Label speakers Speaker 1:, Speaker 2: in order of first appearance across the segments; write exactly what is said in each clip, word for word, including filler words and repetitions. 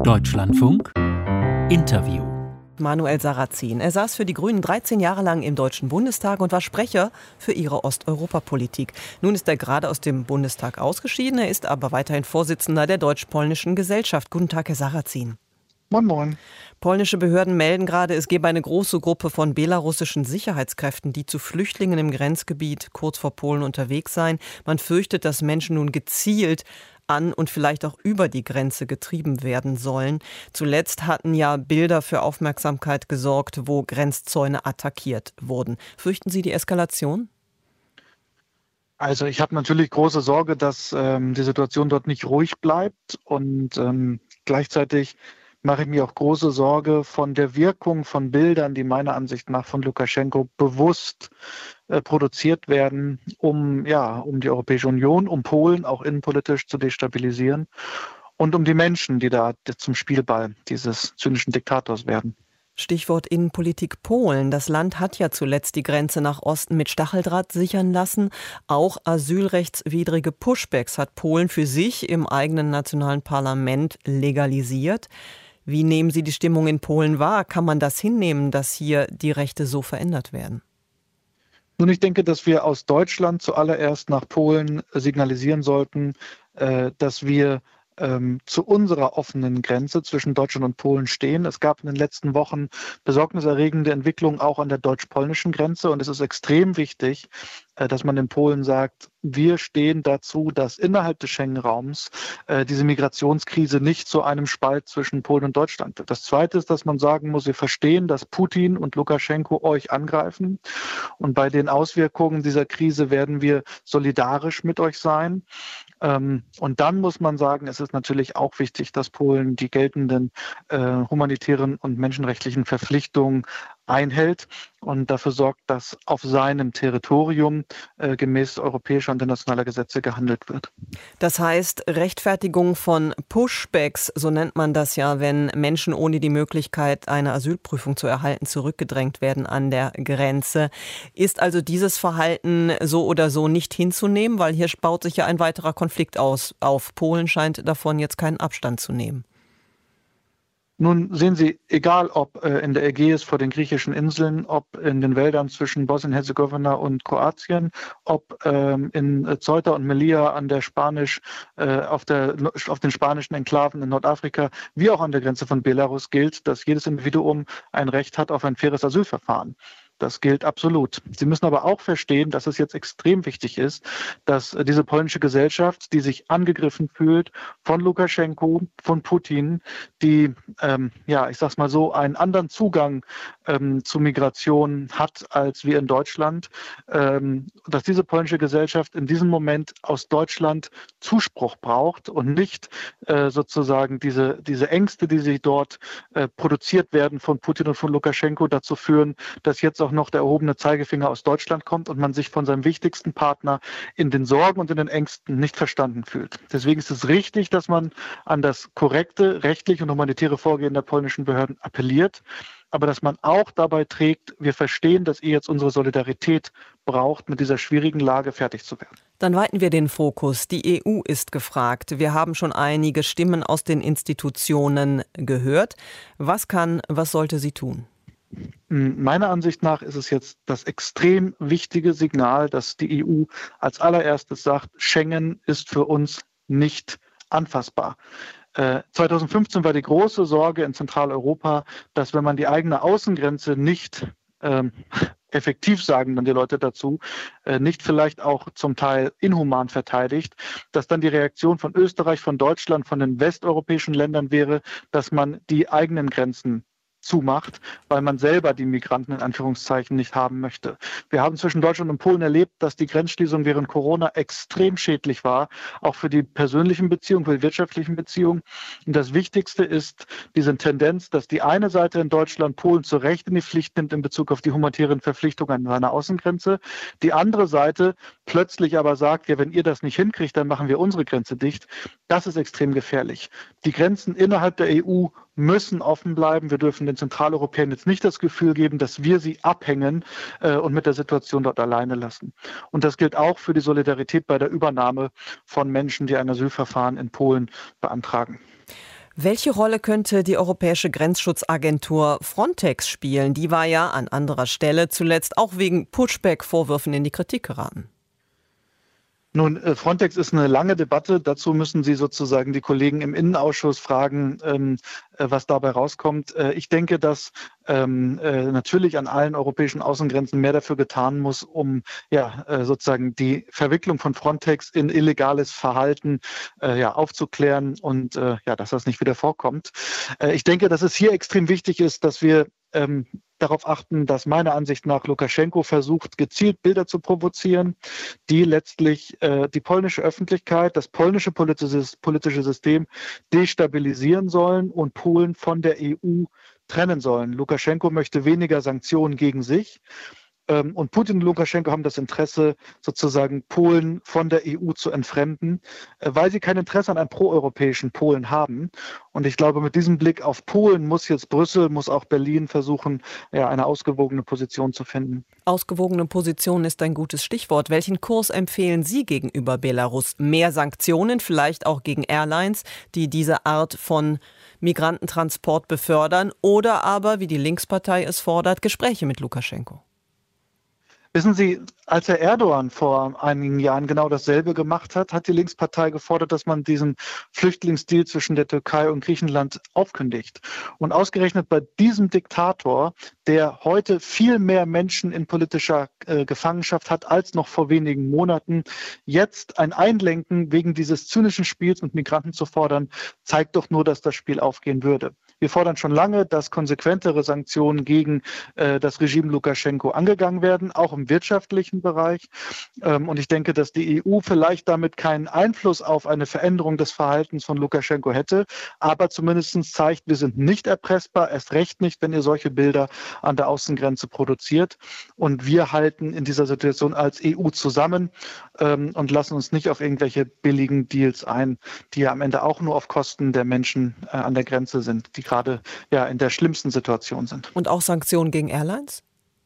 Speaker 1: Deutschlandfunk Interview.
Speaker 2: Manuel Sarrazin. Er saß für die Grünen dreizehn Jahre lang im Deutschen Bundestag und war Sprecher für ihre Osteuropapolitik. Nun ist er gerade aus dem Bundestag ausgeschieden, er ist aber weiterhin Vorsitzender der Deutsch-Polnischen Gesellschaft. Guten Tag, Herr Sarrazin.
Speaker 3: Moin, moin.
Speaker 2: Polnische Behörden melden gerade, es gebe eine große Gruppe von belarussischen Sicherheitskräften, die zu Flüchtlingen im Grenzgebiet kurz vor Polen unterwegs seien. Man fürchtet, dass Menschen nun gezielt an und vielleicht auch über die Grenze getrieben werden sollen. Zuletzt hatten ja Bilder für Aufmerksamkeit gesorgt, wo Grenzzäune attackiert wurden. Fürchten Sie die Eskalation?
Speaker 3: Also ich habe natürlich große Sorge, dass ähm, die Situation dort nicht ruhig bleibt und ähm, gleichzeitig mache ich mir auch große Sorge von der Wirkung von Bildern, die meiner Ansicht nach von Lukaschenko bewusst äh, produziert werden, um, ja, um die Europäische Union, um Polen auch innenpolitisch zu destabilisieren und um die Menschen, die da zum Spielball dieses zynischen Diktators werden.
Speaker 2: Stichwort Innenpolitik Polen. Das Land hat ja zuletzt die Grenze nach Osten mit Stacheldraht sichern lassen. Auch asylrechtswidrige Pushbacks hat Polen für sich im eigenen nationalen Parlament legalisiert. Wie nehmen Sie die Stimmung in Polen wahr? Kann man das hinnehmen, dass hier die Rechte so verändert werden?
Speaker 3: Nun, ich denke, dass wir aus Deutschland zuallererst nach Polen signalisieren sollten, dass wir ähm, zu unserer offenen Grenze zwischen Deutschland und Polen stehen. Es gab in den letzten Wochen besorgniserregende Entwicklungen auch an der deutsch-polnischen Grenze. Und es ist extrem wichtig, äh, dass man den Polen sagt, wir stehen dazu, dass innerhalb des Schengen-Raums äh, diese Migrationskrise nicht zu einem Spalt zwischen Polen und Deutschland wird. Das Zweite ist, dass man sagen muss, wir verstehen, dass Putin und Lukaschenko euch angreifen. Und bei den Auswirkungen dieser Krise werden wir solidarisch mit euch sein. Ähm, und dann muss man sagen, es ist natürlich auch wichtig, dass Polen die geltenden äh, humanitären und menschenrechtlichen Verpflichtungen einhält und dafür sorgt, dass auf seinem Territorium äh, gemäß europäischer und internationaler Gesetze gehandelt wird.
Speaker 2: Das heißt, Rechtfertigung von Pushbacks, so nennt man das ja, wenn Menschen ohne die Möglichkeit, eine Asylprüfung zu erhalten, zurückgedrängt werden an der Grenze. Ist also dieses Verhalten so oder so nicht hinzunehmen, weil hier baut sich ja ein weiterer Konflikt aus, auf. Polen scheint davon jetzt keinen Abstand zu nehmen.
Speaker 3: Nun sehen Sie, egal ob äh, in der Ägäis vor den griechischen Inseln, ob in den Wäldern zwischen Bosnien-Herzegowina und Kroatien, ob ähm, in äh, Ceuta und Melilla an der Spanisch, äh, auf, der, auf den spanischen Enklaven in Nordafrika, wie auch an der Grenze von Belarus gilt, dass jedes Individuum ein Recht hat auf ein faires Asylverfahren. Das gilt absolut. Sie müssen aber auch verstehen, dass es jetzt extrem wichtig ist, dass diese polnische Gesellschaft, die sich angegriffen fühlt von Lukaschenko, von Putin, die, ähm, ja, ich sag's mal so, einen anderen Zugang ähm, zu Migration hat als wir in Deutschland, ähm, dass diese polnische Gesellschaft in diesem Moment aus Deutschland Zuspruch braucht und nicht äh, sozusagen diese, diese Ängste, die sich dort äh, produziert werden von Putin und von Lukaschenko, dazu führen, dass jetzt auch noch der erhobene Zeigefinger aus Deutschland kommt und man sich von seinem wichtigsten Partner in den Sorgen und in den Ängsten nicht verstanden fühlt. Deswegen ist es richtig, dass man an das korrekte, rechtliche und humanitäre Vorgehen der polnischen Behörden appelliert, aber dass man auch dabei trägt, wir verstehen, dass ihr jetzt unsere Solidarität braucht, mit dieser schwierigen Lage fertig zu werden.
Speaker 2: Dann weiten wir den Fokus. Die E U ist gefragt. Wir haben schon einige Stimmen aus den Institutionen gehört. Was kann, was sollte sie tun?
Speaker 3: Meiner Ansicht nach ist es jetzt das extrem wichtige Signal, dass die E U als allererstes sagt, Schengen ist für uns nicht anfassbar. Äh, zweitausendfünfzehn war die große Sorge in Zentraleuropa, dass wenn man die eigene Außengrenze nicht ähm, effektiv, sagen dann die Leute dazu, äh, nicht vielleicht auch zum Teil inhuman verteidigt, dass dann die Reaktion von Österreich, von Deutschland, von den westeuropäischen Ländern wäre, dass man die eigenen Grenzen zumacht, weil man selber die Migranten in Anführungszeichen nicht haben möchte. Wir haben zwischen Deutschland und Polen erlebt, dass die Grenzschließung während Corona extrem schädlich war, auch für die persönlichen Beziehungen, für die wirtschaftlichen Beziehungen. Und das Wichtigste ist diese Tendenz, dass die eine Seite in Deutschland Polen zu Recht in die Pflicht nimmt in Bezug auf die humanitären Verpflichtungen an seiner Außengrenze, die andere Seite plötzlich aber sagt, ja, wenn ihr das nicht hinkriegt, dann machen wir unsere Grenze dicht. Das ist extrem gefährlich. Die Grenzen innerhalb der E U müssen offen bleiben. Wir dürfen den Zentraleuropäern jetzt nicht das Gefühl geben, dass wir sie abhängen äh, und mit der Situation dort alleine lassen. Und das gilt auch für die Solidarität bei der Übernahme von Menschen, die ein Asylverfahren in Polen beantragen.
Speaker 2: Welche Rolle könnte die Europäische Grenzschutzagentur Frontex spielen? Die war ja an anderer Stelle zuletzt auch wegen Pushback-Vorwürfen in die Kritik geraten.
Speaker 3: Nun, Frontex ist eine lange Debatte. Dazu müssen Sie sozusagen die Kollegen im Innenausschuss fragen, ähm, was dabei rauskommt. Äh, ich denke, dass ähm, äh, natürlich an allen europäischen Außengrenzen mehr dafür getan muss, um ja äh, sozusagen die Verwicklung von Frontex in illegales Verhalten äh, ja aufzuklären und äh, ja, dass das nicht wieder vorkommt. Äh, ich denke, dass es hier extrem wichtig ist, dass wir ähm, darauf achten, dass meiner Ansicht nach Lukaschenko versucht, gezielt Bilder zu provozieren, die letztlich äh, die polnische Öffentlichkeit, das polnische politische, politische System destabilisieren sollen und Polen von der E U trennen sollen. Lukaschenko möchte weniger Sanktionen gegen sich. Und Putin und Lukaschenko haben das Interesse, sozusagen Polen von der E U zu entfremden, weil sie kein Interesse an einem proeuropäischen Polen haben. Und ich glaube, mit diesem Blick auf Polen muss jetzt Brüssel, muss auch Berlin versuchen, ja, eine ausgewogene Position zu finden.
Speaker 2: Ausgewogene Position ist ein gutes Stichwort. Welchen Kurs empfehlen Sie gegenüber Belarus? Mehr Sanktionen, vielleicht auch gegen Airlines, die diese Art von Migrantentransport befördern, oder aber, wie die Linkspartei es fordert, Gespräche mit Lukaschenko?
Speaker 3: Wissen Sie, als Herr Erdogan vor einigen Jahren genau dasselbe gemacht hat, hat die Linkspartei gefordert, dass man diesen Flüchtlingsdeal zwischen der Türkei und Griechenland aufkündigt. Und ausgerechnet bei diesem Diktator, der heute viel mehr Menschen in politischer äh, Gefangenschaft hat als noch vor wenigen Monaten, jetzt ein Einlenken wegen dieses zynischen Spiels mit Migranten zu fordern, zeigt doch nur, dass das Spiel aufgehen würde. Wir fordern schon lange, dass konsequentere Sanktionen gegen äh, das Regime Lukaschenko angegangen werden, auch im wirtschaftlichen Bereich. Ähm, und ich denke, dass die E U vielleicht damit keinen Einfluss auf eine Veränderung des Verhaltens von Lukaschenko hätte, aber zumindest zeigt, wir sind nicht erpressbar, erst recht nicht, wenn ihr solche Bilder an der Außengrenze produziert. Und wir halten in dieser Situation als E U zusammen ähm, und lassen uns nicht auf irgendwelche billigen Deals ein, die ja am Ende auch nur auf Kosten der Menschen äh, an der Grenze sind, die gerade ja in der schlimmsten Situation sind.
Speaker 2: Und auch Sanktionen gegen Airlines?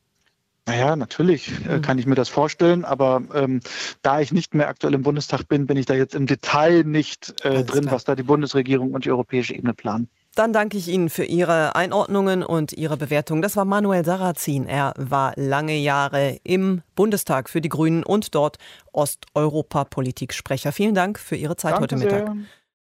Speaker 3: Naja, natürlich äh, kann ich mir das vorstellen, aber ähm, da ich nicht mehr aktuell im Bundestag bin, bin ich da jetzt im Detail nicht äh, drin, klar, was da die Bundesregierung und die europäische Ebene planen.
Speaker 2: Dann danke ich Ihnen für Ihre Einordnungen und Ihre Bewertung. Das war Manuel Sarrazin. Er war lange Jahre im Bundestag für die Grünen und dort Osteuropa-Politiksprecher. Vielen Dank für Ihre Zeit
Speaker 3: Danke
Speaker 2: heute Mittag.
Speaker 3: Sehr.